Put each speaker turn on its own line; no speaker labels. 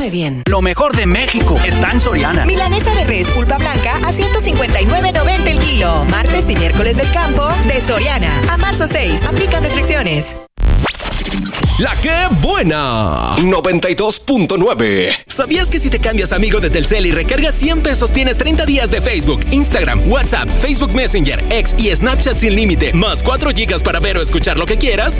bien.
Lo mejor de México está en Soriana.
Milanesa de res pulpa blanca a 159.90 el kilo. Martes y miércoles del campo de Soriana. A marzo 6. Aplican restricciones.
La que buena. 92.9.
¿Sabías que si te cambias amigo de Telcel y recargas 100 pesos tienes 30 días de Facebook, Instagram, WhatsApp, Facebook Messenger, X y Snapchat sin límite, más 4 gigas para ver o escuchar lo que quieras?